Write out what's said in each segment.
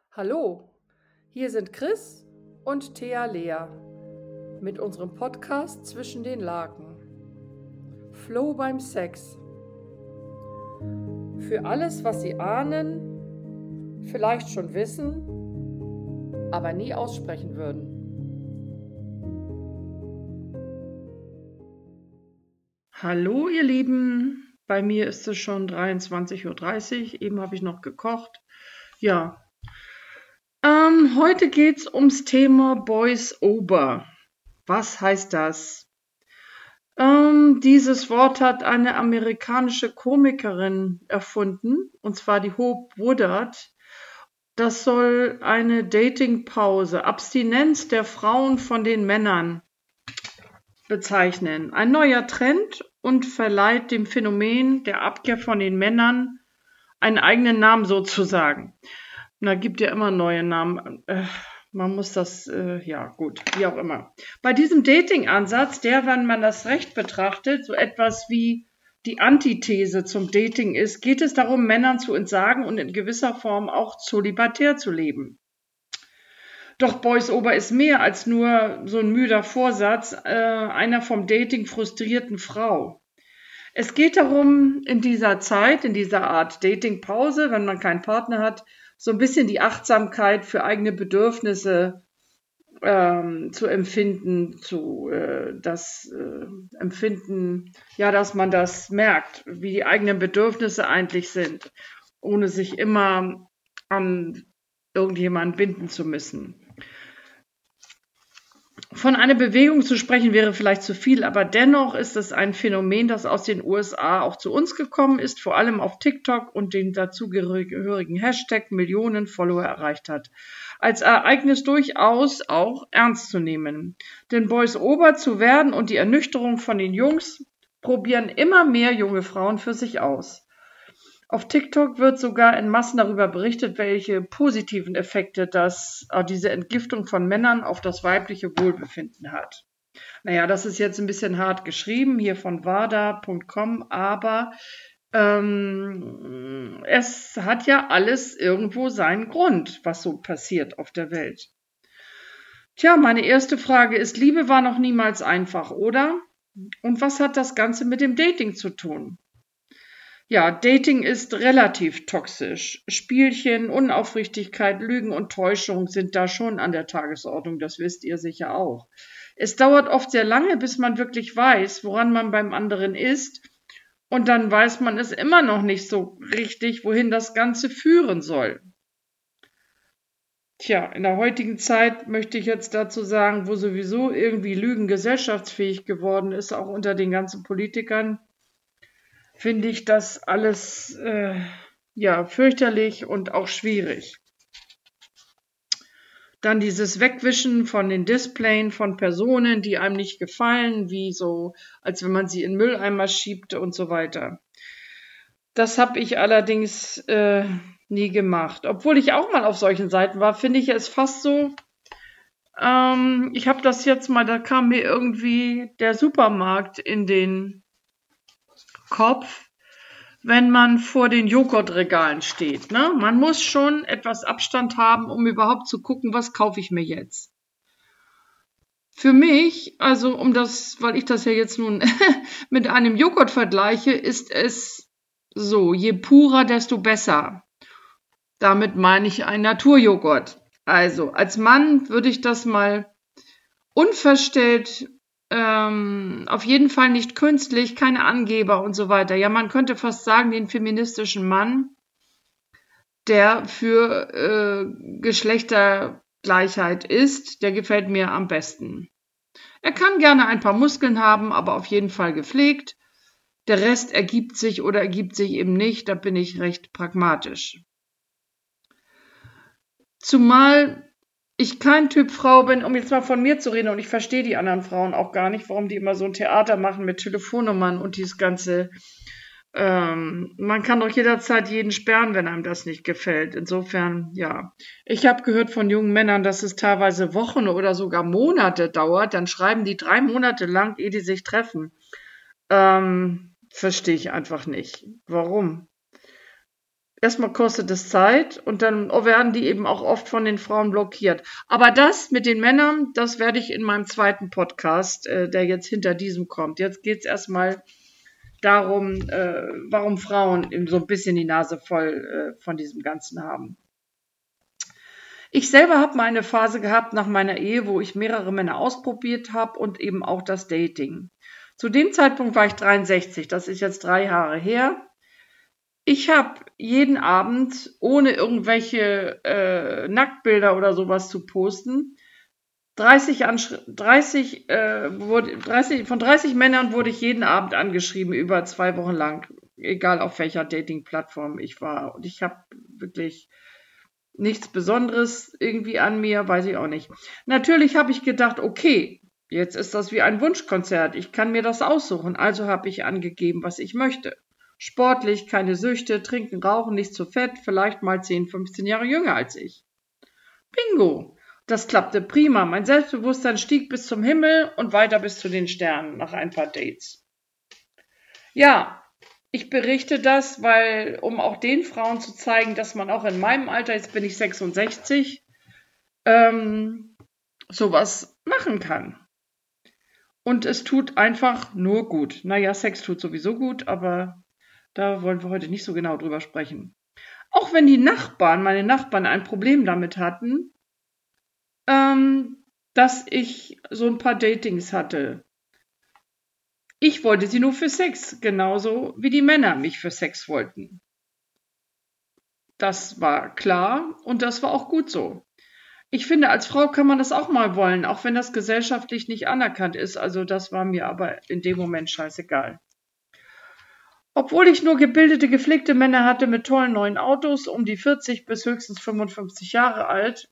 Hallo, hier sind Chris und Thea Lea mit unserem Podcast Zwischen den Laken. Flow beim Sex. Für alles, was Sie ahnen, vielleicht schon wissen, aber nie aussprechen würden. Hallo ihr Lieben, bei mir ist es schon 23:30 Uhr, eben habe ich noch gekocht. Ja, heute geht es ums Thema Voice-Over. Was heißt das? Dieses Wort hat eine amerikanische Komikerin erfunden, und zwar die Hope Woodard. Das soll eine Datingpause, Abstinenz der Frauen von den Männern bezeichnen. Ein neuer Trend und verleiht dem Phänomen der Abkehr von den Männern einen eigenen Namen sozusagen. Na, gibt ja immer neue Namen. Man muss das, gut, wie auch immer. Bei diesem Dating-Ansatz, der, wenn man das recht betrachtet, so etwas wie die Antithese zum Dating ist, geht es darum, Männern zu entsagen und in gewisser Form auch zölibatär zu leben. Doch Voice-Over ist mehr als nur so ein müder Vorsatz einer vom Dating frustrierten Frau. Es geht darum, in dieser Zeit, in dieser Art Dating-Pause, wenn man keinen Partner hat, so ein bisschen die Achtsamkeit für eigene Bedürfnisse zu empfinden, Empfinden, ja, dass man das merkt, wie die eigenen Bedürfnisse eigentlich sind, ohne sich immer an irgendjemanden binden zu müssen. Von einer Bewegung zu sprechen wäre vielleicht zu viel, aber dennoch ist es ein Phänomen, das aus den USA auch zu uns gekommen ist, vor allem auf TikTok und den dazugehörigen Hashtag Millionen Follower erreicht hat. Als Ereignis durchaus auch ernst zu nehmen. Denn Voice-Over zu werden und die Ernüchterung von den Jungs probieren immer mehr junge Frauen für sich aus. Auf TikTok wird sogar in Massen darüber berichtet, welche positiven Effekte diese Entgiftung von Männern auf das weibliche Wohlbefinden hat. Naja, das ist jetzt ein bisschen hart geschrieben, hier von wada.com, aber es hat ja alles irgendwo seinen Grund, was so passiert auf der Welt. Tja, meine erste Frage ist, Liebe war noch niemals einfach, oder? Und was hat das Ganze mit dem Dating zu tun? Ja, Dating ist relativ toxisch. Spielchen, Unaufrichtigkeit, Lügen und Täuschung sind da schon an der Tagesordnung, das wisst ihr sicher auch. Es dauert oft sehr lange, bis man wirklich weiß, woran man beim anderen ist, und dann weiß man es immer noch nicht so richtig, wohin das Ganze führen soll. Tja, in der heutigen Zeit möchte ich jetzt dazu sagen, wo sowieso irgendwie Lügen gesellschaftsfähig geworden ist, auch unter den ganzen Politikern, finde ich das alles fürchterlich und auch schwierig. Dann dieses Wegwischen von den Displayen von Personen, die einem nicht gefallen, wie so, als wenn man sie in den Mülleimer schiebt und so weiter. Das habe ich allerdings nie gemacht. Obwohl ich auch mal auf solchen Seiten war, finde ich es fast so, ich habe das jetzt mal, da kam mir irgendwie der Supermarkt in den Kopf, wenn man vor den Joghurtregalen steht. Ne? Man muss schon etwas Abstand haben, um überhaupt zu gucken, was kaufe ich mir jetzt. Für mich, also weil ich das ja jetzt nun mit einem Joghurt vergleiche, ist es so, je purer, desto besser. Damit meine ich ein Naturjoghurt. Also als Mann würde ich das mal unverstellt, auf jeden Fall nicht künstlich, keine Angeber und so weiter. Ja, man könnte fast sagen, den feministischen Mann, der für Geschlechtergleichheit ist, der gefällt mir am besten. Er kann gerne ein paar Muskeln haben, aber auf jeden Fall gepflegt. Der Rest ergibt sich oder ergibt sich eben nicht, da bin ich recht pragmatisch. Zumal ich kein Typ Frau bin, um jetzt mal von mir zu reden, und ich verstehe die anderen Frauen auch gar nicht, warum die immer so ein Theater machen mit Telefonnummern und dieses ganze, man kann doch jederzeit jeden sperren, wenn einem das nicht gefällt. Insofern, ja. Ich habe gehört von jungen Männern, dass es teilweise Wochen oder sogar Monate dauert, dann schreiben die 3 Monate lang, ehe die sich treffen. Verstehe ich einfach nicht. Warum? Erstmal kostet es Zeit und dann werden die eben auch oft von den Frauen blockiert. Aber das mit den Männern, das werde ich in meinem zweiten Podcast, der jetzt hinter diesem kommt. Jetzt geht es erstmal darum, warum Frauen eben so ein bisschen die Nase voll von diesem Ganzen haben. Ich selber habe mal eine Phase gehabt nach meiner Ehe, wo ich mehrere Männer ausprobiert habe und eben auch das Dating. Zu dem Zeitpunkt war ich 63, das ist jetzt 3 Jahre her. Ich habe jeden Abend, ohne irgendwelche Nacktbilder oder sowas zu posten, von 30 Männern wurde ich jeden Abend angeschrieben, über 2 Wochen lang, egal auf welcher Dating-Plattform ich war. Und ich habe wirklich nichts Besonderes irgendwie an mir, weiß ich auch nicht. Natürlich habe ich gedacht, okay, jetzt ist das wie ein Wunschkonzert, ich kann mir das aussuchen. Also habe ich angegeben, was ich möchte. Sportlich, keine Süchte, trinken, rauchen, nicht zu fett, vielleicht mal 10, 15 Jahre jünger als ich. Bingo! Das klappte prima. Mein Selbstbewusstsein stieg bis zum Himmel und weiter bis zu den Sternen nach ein paar Dates. Ja, ich berichte das, um auch den Frauen zu zeigen, dass man auch in meinem Alter, jetzt bin ich 66, sowas machen kann. Und es tut einfach nur gut. Naja, Sex tut sowieso gut, aber da wollen wir heute nicht so genau drüber sprechen. Auch wenn meine Nachbarn ein Problem damit hatten, dass ich so ein paar Datings hatte. Ich wollte sie nur für Sex, genauso wie die Männer mich für Sex wollten. Das war klar und das war auch gut so. Ich finde, als Frau kann man das auch mal wollen, auch wenn das gesellschaftlich nicht anerkannt ist. Also das war mir aber in dem Moment scheißegal. Obwohl ich nur gebildete, gepflegte Männer hatte mit tollen neuen Autos, um die 40 bis höchstens 55 Jahre alt.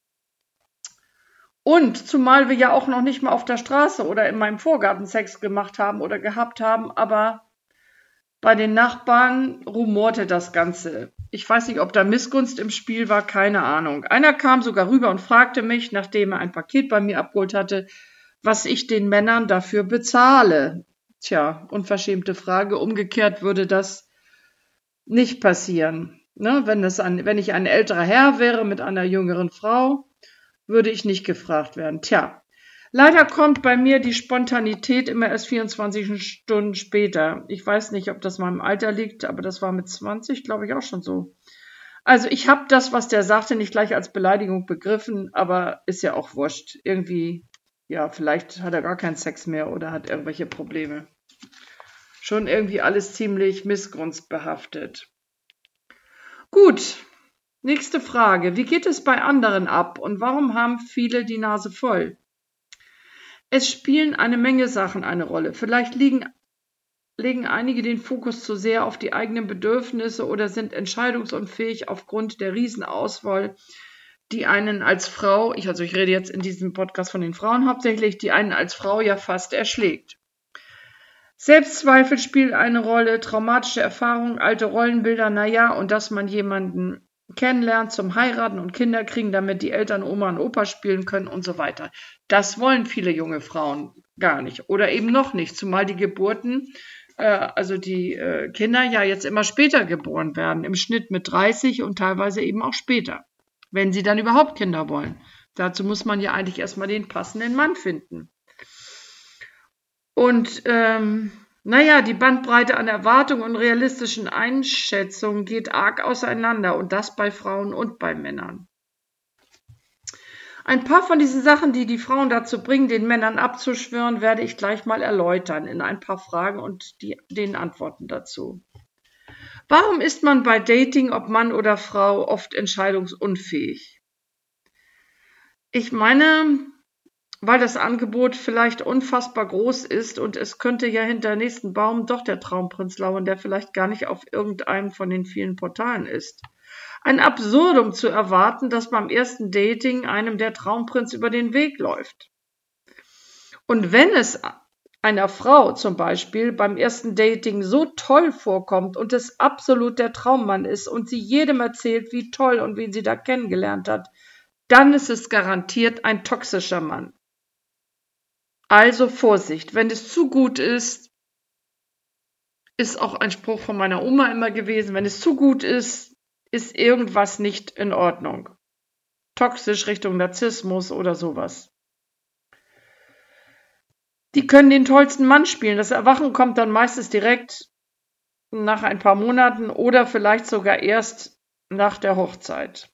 Und zumal wir ja auch noch nicht mal auf der Straße oder in meinem Vorgarten Sex gemacht haben oder gehabt haben, aber bei den Nachbarn rumorte das Ganze. Ich weiß nicht, ob da Missgunst im Spiel war, keine Ahnung. Einer kam sogar rüber und fragte mich, nachdem er ein Paket bei mir abgeholt hatte, was ich den Männern dafür bezahle. Tja, unverschämte Frage. Umgekehrt würde das nicht passieren. Ne? Wenn ich ein älterer Herr wäre mit einer jüngeren Frau, würde ich nicht gefragt werden. Tja, leider kommt bei mir die Spontanität immer erst 24 Stunden später. Ich weiß nicht, ob das meinem Alter liegt, aber das war mit 20, glaube ich, auch schon so. Also ich habe das, was der sagte, nicht gleich als Beleidigung begriffen, aber ist ja auch wurscht. Irgendwie, ja, vielleicht hat er gar keinen Sex mehr oder hat irgendwelche Probleme. Schon irgendwie alles ziemlich missgunstbehaftet. Gut. Nächste Frage. Wie geht es bei anderen ab und warum haben viele die Nase voll? Es spielen eine Menge Sachen eine Rolle. Vielleicht legen einige den Fokus zu sehr auf die eigenen Bedürfnisse oder sind entscheidungsunfähig aufgrund der Riesenauswahl, die einen als Frau, ich rede jetzt in diesem Podcast von den Frauen hauptsächlich, die einen als Frau ja fast erschlägt. Selbstzweifel spielen eine Rolle, traumatische Erfahrungen, alte Rollenbilder, und dass man jemanden kennenlernt zum Heiraten und Kinder kriegen, damit die Eltern Oma und Opa spielen können und so weiter. Das wollen viele junge Frauen gar nicht oder eben noch nicht, zumal die Geburten, die Kinder ja jetzt immer später geboren werden, im Schnitt mit 30 und teilweise eben auch später, wenn sie dann überhaupt Kinder wollen. Dazu muss man ja eigentlich erstmal den passenden Mann finden. Und die Bandbreite an Erwartungen und realistischen Einschätzungen geht arg auseinander und das bei Frauen und bei Männern. Ein paar von diesen Sachen, die die Frauen dazu bringen, den Männern abzuschwören, werde ich gleich mal erläutern in ein paar Fragen und den Antworten dazu. Warum ist man bei Dating, ob Mann oder Frau, oft entscheidungsunfähig? Ich meine, weil das Angebot vielleicht unfassbar groß ist und es könnte ja hinter nächsten Baum doch der Traumprinz lauern, der vielleicht gar nicht auf irgendeinem von den vielen Portalen ist. Ein Absurdum zu erwarten, dass beim ersten Dating einem der Traumprinz über den Weg läuft. Und wenn es einer Frau zum Beispiel beim ersten Dating so toll vorkommt und es absolut der Traummann ist und sie jedem erzählt, wie toll und wen sie da kennengelernt hat, dann ist es garantiert ein toxischer Mann. Also Vorsicht, wenn es zu gut ist auch ein Spruch von meiner Oma immer gewesen, wenn es zu gut ist, ist irgendwas nicht in Ordnung. Toxisch Richtung Narzissmus oder sowas. Die können den tollsten Mann spielen. Das Erwachen kommt dann meistens direkt nach ein paar Monaten oder vielleicht sogar erst nach der Hochzeit.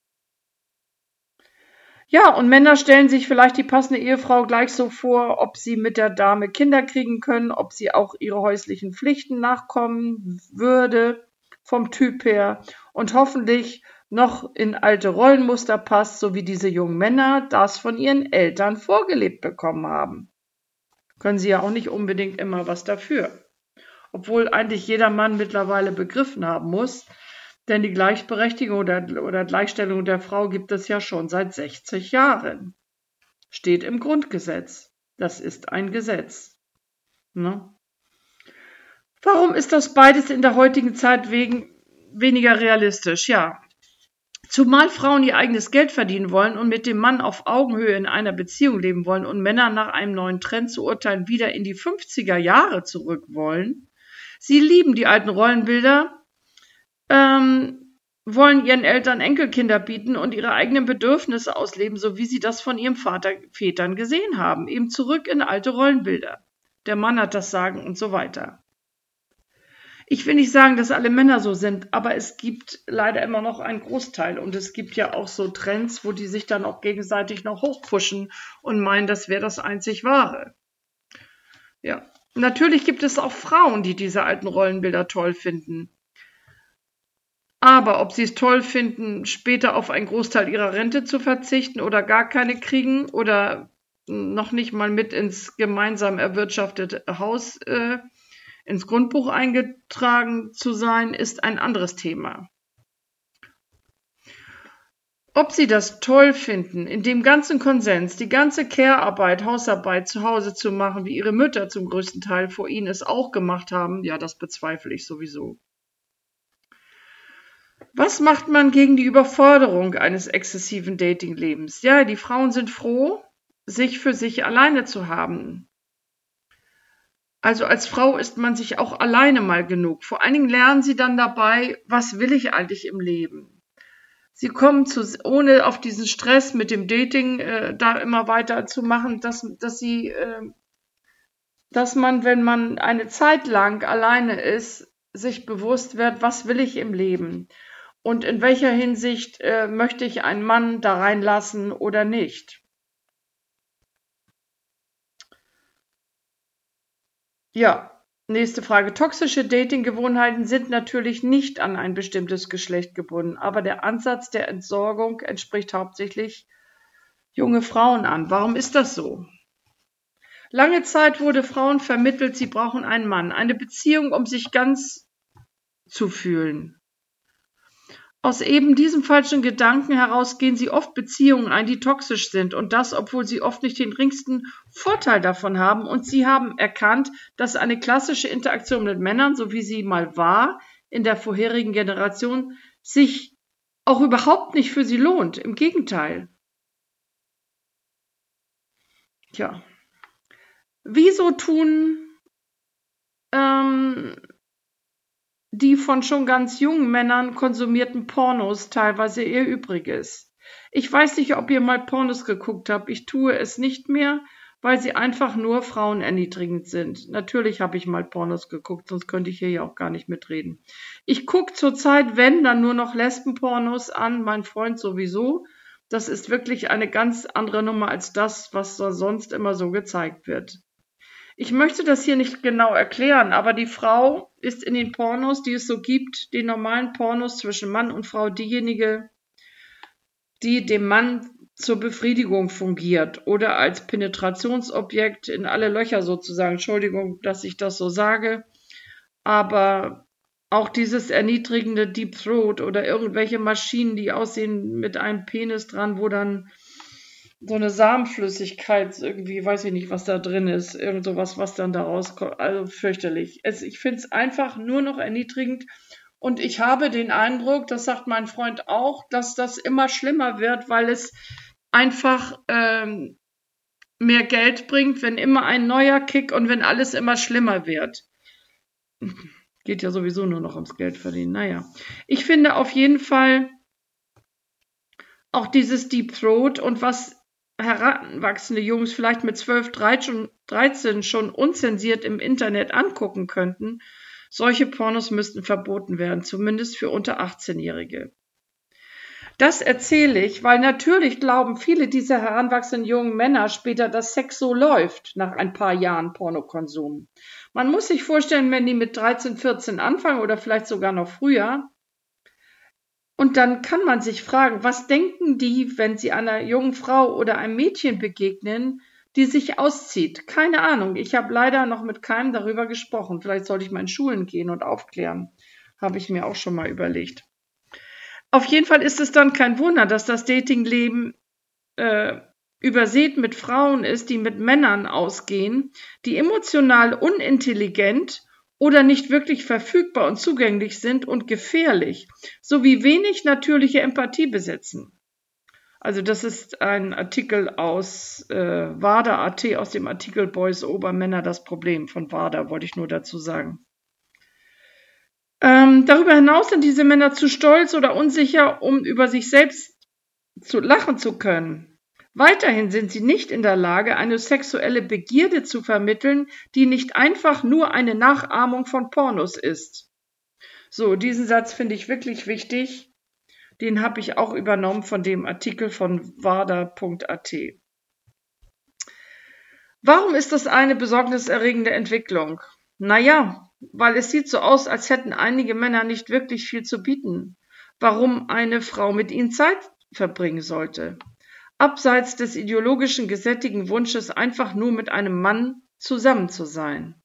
Ja, und Männer stellen sich vielleicht die passende Ehefrau gleich so vor, ob sie mit der Dame Kinder kriegen können, ob sie auch ihre häuslichen Pflichten nachkommen würde vom Typ her und hoffentlich noch in alte Rollenmuster passt, so wie diese jungen Männer das von ihren Eltern vorgelebt bekommen haben. Können sie ja auch nicht unbedingt immer was dafür. Obwohl eigentlich jeder Mann mittlerweile begriffen haben muss, denn die Gleichberechtigung oder Gleichstellung der Frau gibt es ja schon seit 60 Jahren. Steht im Grundgesetz. Das ist ein Gesetz. Ne? Warum ist das beides in der heutigen Zeit weniger realistisch? Ja, zumal Frauen ihr eigenes Geld verdienen wollen und mit dem Mann auf Augenhöhe in einer Beziehung leben wollen und Männer nach einem neuen Trend zu urteilen wieder in die 50er Jahre zurück wollen. Sie lieben die alten Rollenbilder, wollen ihren Eltern Enkelkinder bieten und ihre eigenen Bedürfnisse ausleben, so wie sie das von ihren Vätern gesehen haben. Eben zurück in alte Rollenbilder. Der Mann hat das Sagen und so weiter. Ich will nicht sagen, dass alle Männer so sind, aber es gibt leider immer noch einen Großteil. Und es gibt ja auch so Trends, wo die sich dann auch gegenseitig noch hochpushen und meinen, das wäre das einzig Wahre. Ja, natürlich gibt es auch Frauen, die diese alten Rollenbilder toll finden. Aber ob sie es toll finden, später auf einen Großteil ihrer Rente zu verzichten oder gar keine kriegen oder noch nicht mal mit ins gemeinsam erwirtschaftete Haus ins Grundbuch eingetragen zu sein, ist ein anderes Thema. Ob sie das toll finden, in dem ganzen Konsens die ganze Care-Arbeit, Hausarbeit zu Hause zu machen, wie ihre Mütter zum größten Teil vor ihnen es auch gemacht haben, ja, das bezweifle ich sowieso. Was macht man gegen die Überforderung eines exzessiven Datinglebens? Ja, die Frauen sind froh, sich für sich alleine zu haben. Also als Frau ist man sich auch alleine mal genug. Vor allen Dingen lernen sie dann dabei, was will ich eigentlich im Leben? Sie kommen ohne auf diesen Stress mit dem Dating da immer weiter zu machen, dass man, wenn man eine Zeit lang alleine ist, sich bewusst wird, was will ich im Leben? Und in welcher Hinsicht möchte ich einen Mann da reinlassen oder nicht? Ja, nächste Frage. Toxische Datinggewohnheiten sind natürlich nicht an ein bestimmtes Geschlecht gebunden, aber der Ansatz der Entsorgung entspricht hauptsächlich junge Frauen an. Warum ist das so? Lange Zeit wurde Frauen vermittelt, sie brauchen einen Mann, eine Beziehung, um sich ganz zu fühlen. Aus eben diesem falschen Gedanken heraus gehen sie oft Beziehungen ein, die toxisch sind und das, obwohl sie oft nicht den geringsten Vorteil davon haben und sie haben erkannt, dass eine klassische Interaktion mit Männern, so wie sie mal war, in der vorherigen Generation, sich auch überhaupt nicht für sie lohnt. Im Gegenteil. Tja. Wieso tun die von schon ganz jungen Männern konsumierten Pornos teilweise ihr Übriges? Ich weiß nicht, ob ihr mal Pornos geguckt habt. Ich tue es nicht mehr, weil sie einfach nur frauenerniedrigend sind. Natürlich habe ich mal Pornos geguckt, sonst könnte ich hier ja auch gar nicht mitreden. Ich gucke zurzeit, wenn, dann nur noch Lesbenpornos an, mein Freund sowieso. Das ist wirklich eine ganz andere Nummer als das, was sonst immer so gezeigt wird. Ich möchte das hier nicht genau erklären, aber die Frau ist in den Pornos, die es so gibt, den normalen Pornos zwischen Mann und Frau, diejenige, die dem Mann zur Befriedigung fungiert oder als Penetrationsobjekt in alle Löcher sozusagen. Entschuldigung, dass ich das so sage, aber auch dieses erniedrigende Deep Throat oder irgendwelche Maschinen, die aussehen mit einem Penis dran, wo dann so eine Samenflüssigkeit, irgendwie, weiß ich nicht, was da drin ist, irgend sowas, was dann da rauskommt, also fürchterlich. Ich finde es einfach nur noch erniedrigend und ich habe den Eindruck, das sagt mein Freund auch, dass das immer schlimmer wird, weil es einfach mehr Geld bringt, wenn immer ein neuer Kick und wenn alles immer schlimmer wird. Geht ja sowieso nur noch ums Geld verdienen. Naja, ich finde auf jeden Fall auch dieses Deep Throat und was heranwachsende Jungs vielleicht mit 12, 13 schon unzensiert im Internet angucken könnten, solche Pornos müssten verboten werden, zumindest für unter 18-Jährige. Das erzähle ich, weil natürlich glauben viele dieser heranwachsenden jungen Männer später, dass Sex so läuft nach ein paar Jahren Pornokonsum. Man muss sich vorstellen, wenn die mit 13, 14 anfangen oder vielleicht sogar noch früher, und dann kann man sich fragen, was denken die, wenn sie einer jungen Frau oder einem Mädchen begegnen, die sich auszieht? Keine Ahnung. Ich habe leider noch mit keinem darüber gesprochen. Vielleicht sollte ich mal in Schulen gehen und aufklären. Habe ich mir auch schon mal überlegt. Auf jeden Fall ist es dann kein Wunder, dass das Datingleben übersät mit Frauen ist, die mit Männern ausgehen, die emotional unintelligent oder nicht wirklich verfügbar und zugänglich sind und gefährlich, sowie wenig natürliche Empathie besitzen. Also das ist ein Artikel aus WADA.at, aus dem Artikel Boys Over Männer das Problem von WADA, wollte ich nur dazu sagen. Darüber hinaus sind diese Männer zu stolz oder unsicher, um über sich selbst lachen zu können. Weiterhin sind sie nicht in der Lage, eine sexuelle Begierde zu vermitteln, die nicht einfach nur eine Nachahmung von Pornos ist. So, diesen Satz finde ich wirklich wichtig. Den habe ich auch übernommen von dem Artikel von wada.at. Warum ist das eine besorgniserregende Entwicklung? Naja, weil es sieht so aus, als hätten einige Männer nicht wirklich viel zu bieten. Warum eine Frau mit ihnen Zeit verbringen sollte. Abseits des ideologischen gesättigten Wunsches, einfach nur mit einem Mann zusammen zu sein.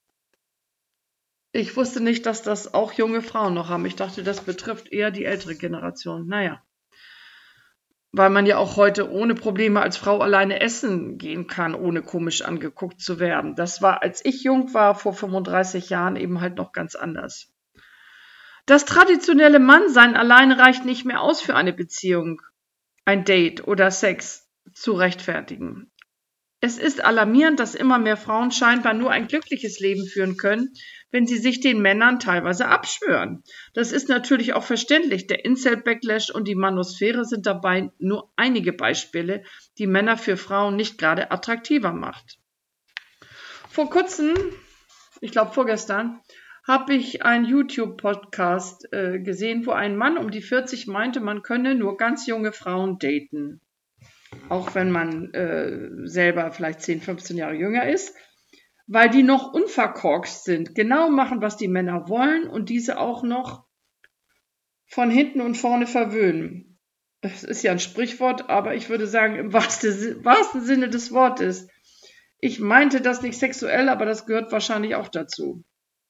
Ich wusste nicht, dass das auch junge Frauen noch haben. Ich dachte, das betrifft eher die ältere Generation. Naja, weil man ja auch heute ohne Probleme als Frau alleine essen gehen kann, ohne komisch angeguckt zu werden. Das war, als ich jung war, vor 35 Jahren eben halt noch ganz anders. Das traditionelle Mannsein alleine reicht nicht mehr aus für eine Beziehung, ein Date oder Sex zu rechtfertigen. Es ist alarmierend, dass immer mehr Frauen scheinbar nur ein glückliches Leben führen können, wenn sie sich den Männern teilweise abschwören. Das ist natürlich auch verständlich. Der Incel-Backlash und die Manosphäre sind dabei nur einige Beispiele, die Männer für Frauen nicht gerade attraktiver macht. Vor kurzem, ich glaube vorgestern, habe ich einen YouTube-Podcast gesehen, wo ein Mann um die 40 meinte, man könne nur ganz junge Frauen daten. Auch wenn man selber vielleicht 10, 15 Jahre jünger ist, weil die noch unverkorkst sind, genau machen, was die Männer wollen und diese auch noch von hinten und vorne verwöhnen. Das ist ja ein Sprichwort, aber ich würde sagen, im wahrsten Sinne des Wortes. Ich meinte das nicht sexuell, aber das gehört wahrscheinlich auch dazu.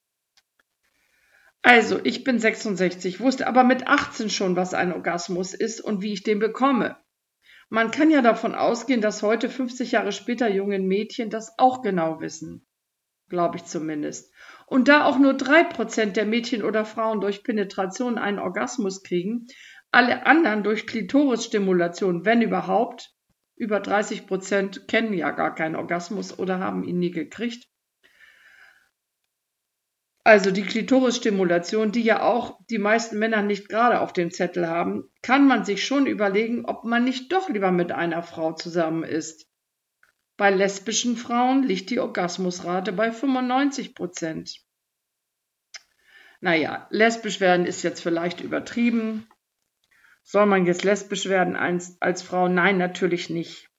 Also, ich bin 66, wusste aber mit 18 schon, was ein Orgasmus ist und wie ich den bekomme. Man kann ja davon ausgehen, dass heute 50 Jahre später junge Mädchen das auch genau wissen. Glaube ich zumindest. Und da auch nur 3% der Mädchen oder Frauen durch Penetration einen Orgasmus kriegen, alle anderen durch Klitorisstimulation, wenn überhaupt, über 30% kennen ja gar keinen Orgasmus oder haben ihn nie gekriegt. Also die Klitorisstimulation, die ja auch die meisten Männer nicht gerade auf dem Zettel haben, kann man sich schon überlegen, ob man nicht doch lieber mit einer Frau zusammen ist. Bei lesbischen Frauen liegt die Orgasmusrate bei 95%. Naja, lesbisch werden ist jetzt vielleicht übertrieben. Soll man jetzt lesbisch werden als Frau? Nein, natürlich nicht.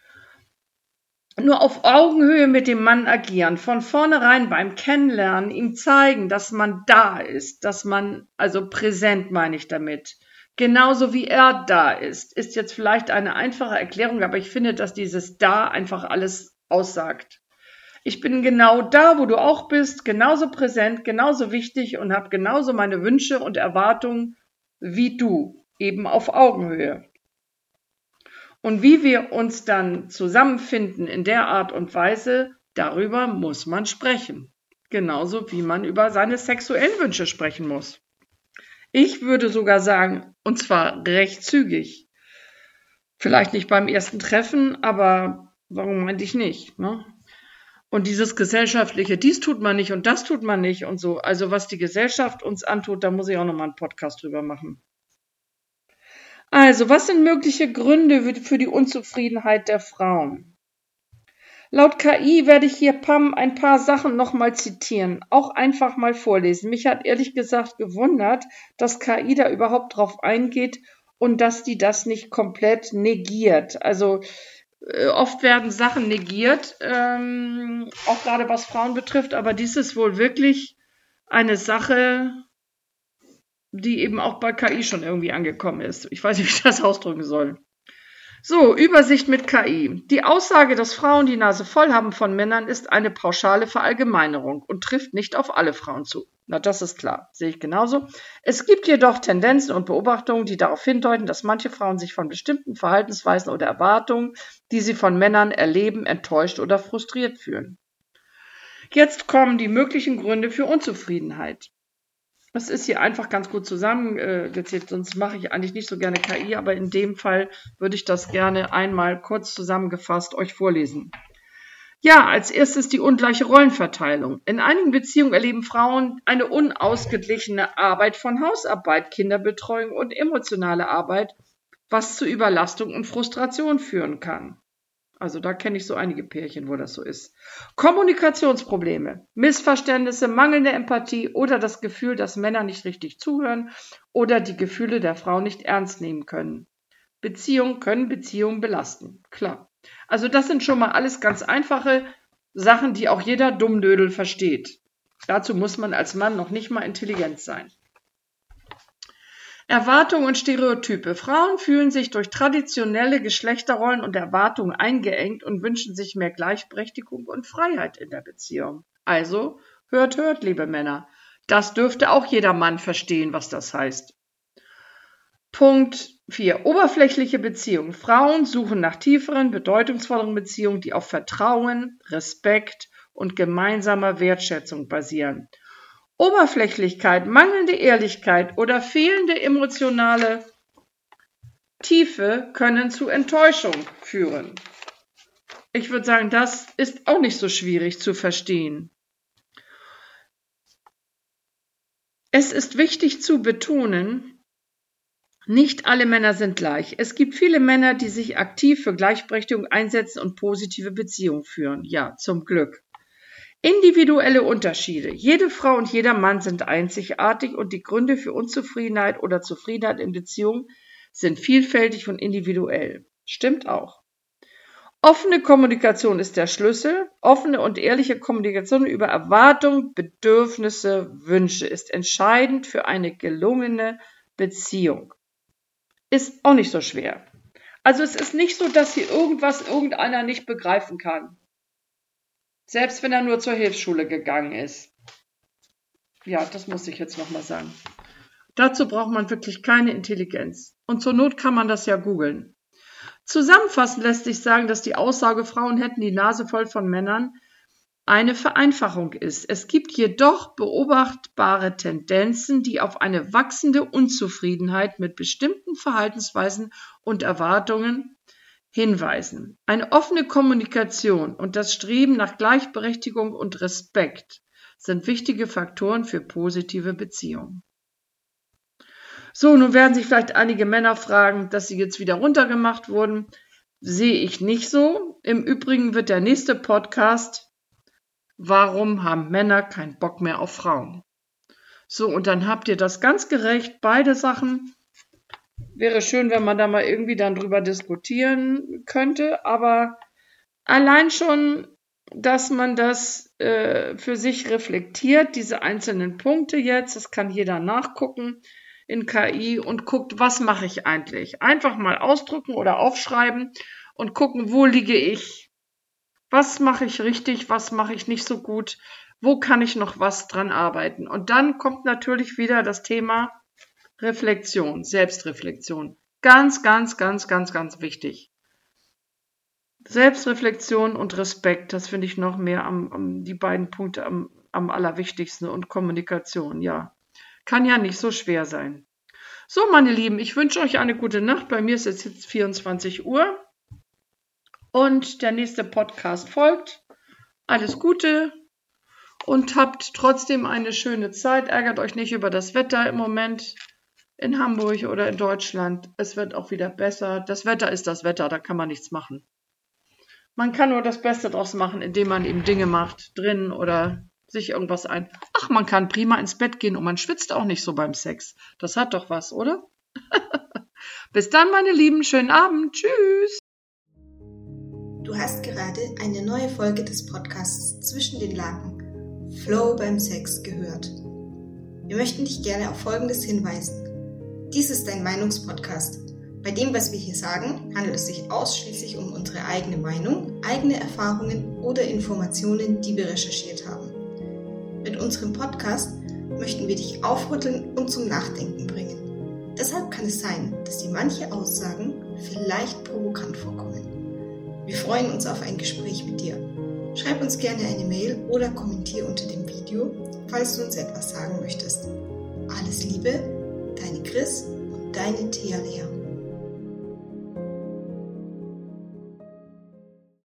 Nur auf Augenhöhe mit dem Mann agieren, von vornherein beim Kennenlernen ihm zeigen, dass man da ist, dass man, also präsent meine ich damit, genauso wie er da ist jetzt vielleicht eine einfache Erklärung, aber ich finde, dass dieses da einfach alles aussagt. Ich bin genau da, wo du auch bist, genauso präsent, genauso wichtig und habe genauso meine Wünsche und Erwartungen wie du, eben auf Augenhöhe. Und wie wir uns dann zusammenfinden in der Art und Weise, darüber muss man sprechen. Genauso wie man über seine sexuellen Wünsche sprechen muss. Ich würde sogar sagen, und zwar recht zügig. Vielleicht nicht beim ersten Treffen, aber warum meinte ich nicht? Ne? Und dieses gesellschaftliche, dies tut man nicht und das tut man nicht und so. Also was die Gesellschaft uns antut, da muss ich auch nochmal einen Podcast drüber machen. Also, was sind mögliche Gründe für die Unzufriedenheit der Frauen? Laut KI werde ich hier ein paar Sachen nochmal zitieren, auch einfach mal vorlesen. Mich hat ehrlich gesagt gewundert, dass KI da überhaupt drauf eingeht und dass die das nicht komplett negiert. Also oft werden Sachen negiert, auch gerade was Frauen betrifft, aber dies ist wohl wirklich eine Sache, die eben auch bei KI schon irgendwie angekommen ist. Ich weiß nicht, wie ich das ausdrücken soll. So, Übersicht mit KI. Die Aussage, dass Frauen die Nase voll haben von Männern, ist eine pauschale Verallgemeinerung und trifft nicht auf alle Frauen zu. Na, das ist klar, sehe ich genauso. Es gibt jedoch Tendenzen und Beobachtungen, die darauf hindeuten, dass manche Frauen sich von bestimmten Verhaltensweisen oder Erwartungen, die sie von Männern erleben, enttäuscht oder frustriert fühlen. Jetzt kommen die möglichen Gründe für Unzufriedenheit. Das ist hier einfach ganz gut zusammengezählt, sonst mache ich eigentlich nicht so gerne KI, aber in dem Fall würde ich das gerne einmal kurz zusammengefasst euch vorlesen. Ja, als erstes die ungleiche Rollenverteilung. In einigen Beziehungen erleben Frauen eine unausgeglichene Arbeit von Hausarbeit, Kinderbetreuung und emotionale Arbeit, was zu Überlastung und Frustration führen kann. Also da kenne ich so einige Pärchen, wo das so ist. Kommunikationsprobleme, Missverständnisse, mangelnde Empathie oder das Gefühl, dass Männer nicht richtig zuhören oder die Gefühle der Frau nicht ernst nehmen können. Beziehungen belasten, klar. Also das sind schon mal alles ganz einfache Sachen, die auch jeder Dummdödel versteht. Dazu muss man als Mann noch nicht mal intelligent sein. Erwartungen und Stereotype. Frauen fühlen sich durch traditionelle Geschlechterrollen und Erwartungen eingeengt und wünschen sich mehr Gleichberechtigung und Freiheit in der Beziehung. Also, hört, liebe Männer. Das dürfte auch jeder Mann verstehen, was das heißt. Punkt 4. Oberflächliche Beziehungen. Frauen suchen nach tieferen, bedeutungsvolleren Beziehungen, die auf Vertrauen, Respekt und gemeinsamer Wertschätzung basieren. Oberflächlichkeit, mangelnde Ehrlichkeit oder fehlende emotionale Tiefe können zu Enttäuschung führen. Ich würde sagen, das ist auch nicht so schwierig zu verstehen. Es ist wichtig zu betonen, nicht alle Männer sind gleich. Es gibt viele Männer, die sich aktiv für Gleichberechtigung einsetzen und positive Beziehungen führen. Ja, zum Glück. Individuelle Unterschiede. Jede Frau und jeder Mann sind einzigartig und die Gründe für Unzufriedenheit oder Zufriedenheit in Beziehungen sind vielfältig und individuell. Stimmt auch. Offene Kommunikation ist der Schlüssel. Offene und ehrliche Kommunikation über Erwartungen, Bedürfnisse, Wünsche ist entscheidend für eine gelungene Beziehung. Ist auch nicht so schwer. Also es ist nicht so, dass hier irgendeiner nicht begreifen kann. Selbst wenn er nur zur Hilfsschule gegangen ist. Ja, das muss ich jetzt nochmal sagen. Dazu braucht man wirklich keine Intelligenz. Und zur Not kann man das ja googeln. Zusammenfassend lässt sich sagen, dass die Aussage, Frauen hätten die Nase voll von Männern, eine Vereinfachung ist. Es gibt jedoch beobachtbare Tendenzen, die auf eine wachsende Unzufriedenheit mit bestimmten Verhaltensweisen und Erwartungen hinweisen. Eine offene Kommunikation und das Streben nach Gleichberechtigung und Respekt sind wichtige Faktoren für positive Beziehungen. So, nun werden sich vielleicht einige Männer fragen, dass sie jetzt wieder runtergemacht wurden. Sehe ich nicht so. Im Übrigen wird der nächste Podcast, warum haben Männer keinen Bock mehr auf Frauen? So, und dann habt ihr das ganz gerecht, beide Sachen. Wäre schön, wenn man da mal irgendwie dann drüber diskutieren könnte, aber allein schon, dass man das für sich reflektiert, diese einzelnen Punkte jetzt, das kann jeder nachgucken in KI und guckt, was mache ich eigentlich? Einfach mal ausdrucken oder aufschreiben und gucken, wo liege ich? Was mache ich richtig, was mache ich nicht so gut? Wo kann ich noch was dran arbeiten? Und dann kommt natürlich wieder das Thema Reflexion, Selbstreflexion. Ganz, ganz, ganz, ganz, ganz wichtig. Selbstreflexion und Respekt, das finde ich noch mehr die beiden Punkte am allerwichtigsten und Kommunikation, ja. Kann ja nicht so schwer sein. So, meine Lieben, ich wünsche euch eine gute Nacht. Bei mir ist es jetzt 24 Uhr und der nächste Podcast folgt. alles Gute und habt trotzdem eine schöne Zeit. Ärgert euch nicht über das Wetter im Moment in Hamburg oder in Deutschland. Es wird auch wieder besser. Das Wetter ist das Wetter, da kann man nichts machen. Man kann nur das Beste draus machen, indem man eben Dinge macht, drin oder sich irgendwas ein. Ach, man kann prima ins Bett gehen und man schwitzt auch nicht so beim Sex. Das hat doch was, oder? Bis dann, meine Lieben. Schönen Abend. Tschüss. Du hast gerade eine neue Folge des Podcasts Zwischen den Laken, Flow beim Sex, gehört. Wir möchten dich gerne auf Folgendes hinweisen. Dies ist ein Meinungspodcast. Bei dem, was wir hier sagen, handelt es sich ausschließlich um unsere eigene Meinung, eigene Erfahrungen oder Informationen, die wir recherchiert haben. Mit unserem Podcast möchten wir dich aufrütteln und zum Nachdenken bringen. Deshalb kann es sein, dass dir manche Aussagen vielleicht provokant vorkommen. Wir freuen uns auf ein Gespräch mit dir. Schreib uns gerne eine Mail oder kommentiere unter dem Video, falls du uns etwas sagen möchtest. Alles Liebe, deine Chris und deine Thea Lea.